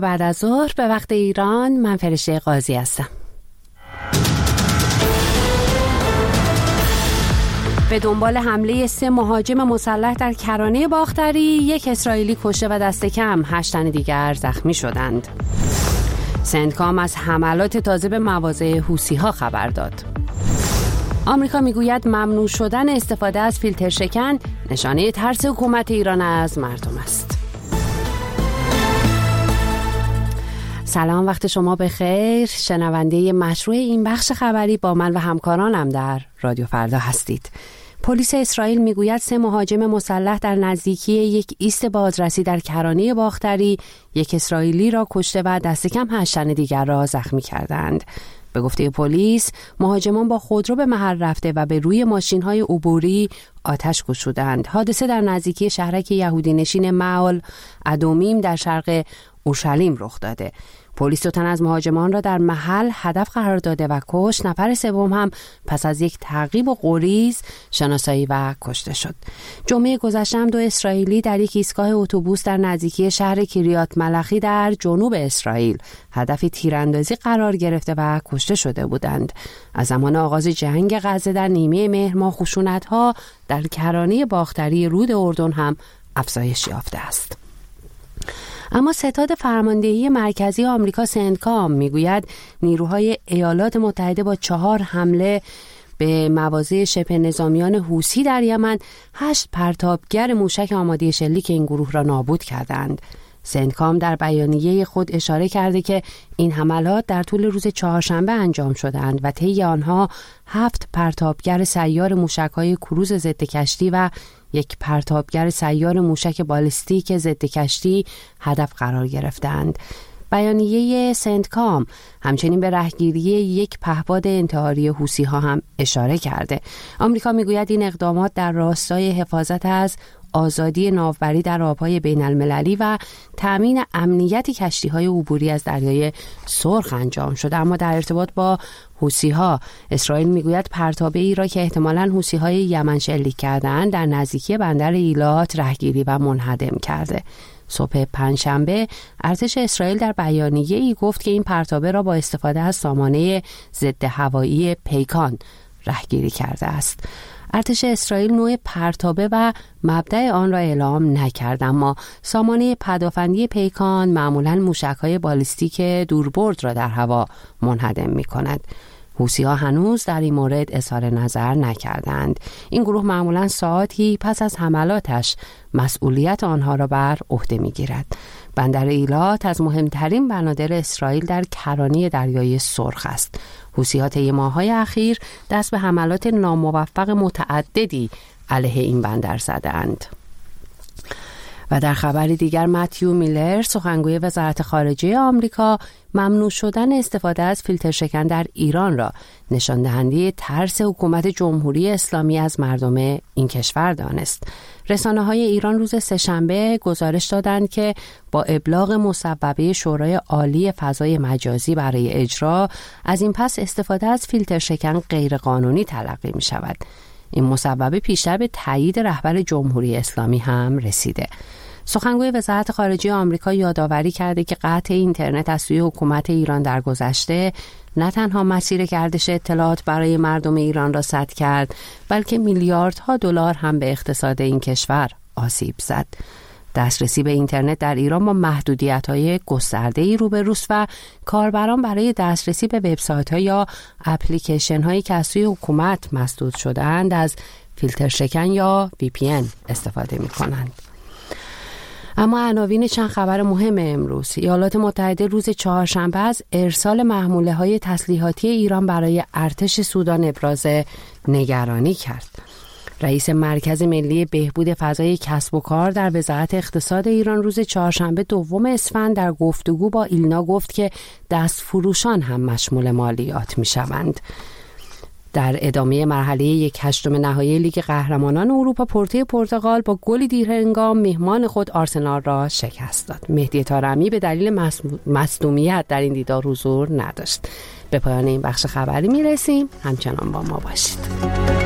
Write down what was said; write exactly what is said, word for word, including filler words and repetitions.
بعد از ظهر به وقت ایران. من فرشته قاضی هستم. به دنبال حمله سه مهاجم مسلح در کرانه باختری، یک اسرائیلی کشته و دست کم هشت تن دیگر زخمی شدند. سندکام از حملات تازه به مواضع حوثی‌ها خبر داد. آمریکا میگوید ممنوع شدن استفاده از فیلتر شکن نشانه ترس حکومت ایران از مردم است. سلام، وقت شما بخیر. شنونده مشروع این بخش خبری با من و همکارانم در رادیو فردا هستید. پلیس اسرائیل میگوید سه مهاجم مسلح در نزدیکی یک ایست بازرسی در کرانه باختری یک اسرائیلی را کشته و دست کم هشت تن دیگر را زخمی کردند. به گفته پلیس، مهاجمان با خودرو به محل رفته و به روی ماشین‌های عبوری آتش گشودند. حادثه در نزدیکی شهرک یهودی نشین معال ادومیم در شرق اورشلیم رخ داده. پلیس دو تن از مهاجمان را در محل هدف قرار داده و کشت. نفر سوم هم پس از یک تعقیب و غریز شناسایی و کشته شد. جمعه گذشته هم دو اسرائیلی در یک ایستگاه اتوبوس در نزدیکی شهر کریات ملخی در جنوب اسرائیل هدف تیراندازی قرار گرفته و کشته شده بودند. از زمان آغاز جنگ غزه در نیمه مهر ماه خشونت‌ها در کرانه باختری رود اردن هم افزایش یافته است. اما ستاد فرماندهی مرکزی آمریکا سندکام میگوید نیروهای ایالات متحده با چهار حمله به مواضع شبه نظامیان حوثی در یمن هشت پرتابگر موشک آماده شلیک این گروه را نابود کردند. سندکام در بیانیه خود اشاره کرده که این حملات در طول روز چهارشنبه انجام شدند و طی آنها هفت پرتابگر سیار موشک‌های کروز ضد کشتی و یک پرتابگر سیار موشک بالستیک ضد کشتی هدف قرار گرفتند. بیانیه سندکام همچنین به رهگیری یک پهپاد انتحاری حوثی‌ها هم اشاره کرده. آمریکا میگوید این اقدامات در راستای حفاظت از آزادی ناوبری در آبهای بین المللی و تأمین امنیت کشتی‌های عبوری از دریای سرخ انجام شده. اما در ارتباط با حوثی‌ها، اسرائیل میگوید پرتابه‌ای را که احتمالاً حوثی‌های یمن شلیک کردند در نزدیکی بندر ایلات رهگیری و منهدم کرده. صبح پنجشنبه ارتش اسرائیل در بیانیه‌ای گفت که این پرتابه را با استفاده از سامانه ضد هوایی پیکان رهگیری کرده است. ارتش اسرائیل نوع پرتابه و مبدأ آن را اعلام نکرد، اما سامانه پدافندی پیکان معمولاً موشک‌های بالستیک دوربرد را در هوا منهدم می‌کند. حوثی‌ها هنوز در این مورد اظهار نظر نکردند. این گروه معمولاً ساعاتی پس از حملاتش مسئولیت آنها را بر عهده می‌گیرد. بندر ایلات از مهمترین بنادر اسرائیل در کرانه دریای سرخ است. حوثی‌ها طی ماه‌های اخیر دست به حملات ناموفق متعددی علیه این بندر زدند. و در خبر دیگر، متیو میلر، سخنگوی وزارت خارجه آمریکا، ممنوع شدن استفاده از فیلتر شکن در ایران را نشان دهنده ترس حکومت جمهوری اسلامی از مردم این کشور دانست. رسانه‌های ایران روز سه‌شنبه گزارش دادند که با ابلاغ مصوبه شورای عالی فضای مجازی برای اجرا، از این پس استفاده از فیلتر شکن غیرقانونی تلقی می شود. این مصوبه پیشتر به تایید رهبر جمهوری اسلامی هم رسیده. سخنگوی وزارت خارجه آمریکا یادآوری کرده که قطع اینترنت از سوی حکومت ایران در گذشته نه تنها مسیر گردش اطلاعات برای مردم ایران را سد کرد، بلکه میلیاردها دلار هم به اقتصاد این کشور آسیب زد. دسترسی به اینترنت در ایران با محدودیت‌های گسترده‌ای روبروست و کاربران برای دسترسی به وبسایت‌ها یا اپلیکیشن‌هایی که از سوی حکومت مسدود شده‌اند از فیلتر شکن یا وی پی ان استفاده می‌کنند. اما عناوین چند خبر مهم امروز. ایالات متحده روز چهارشنبه از ارسال محموله‌های تسلیحاتی ایران برای ارتش سودان ابراز نگرانی کرد. رئیس مرکز ملی بهبود فضای کسب و کار در وزارت اقتصاد ایران روز چهارشنبه دوم اسفند در گفتگو با ایلنا گفت که دستفروشان هم مشمول مالیات می‌شوند. در ادامه مرحله یک هشتم نهایی لیگ قهرمانان اروپا، پورتو پرتغال با گلی دیرهنگام مهمان خود آرسنال را شکست داد. مهدی طارمی به دلیل مصدومیت در این دیدار حضور نداشت. به پایان این بخش خبری میرسیم. همچنان با ما باشید.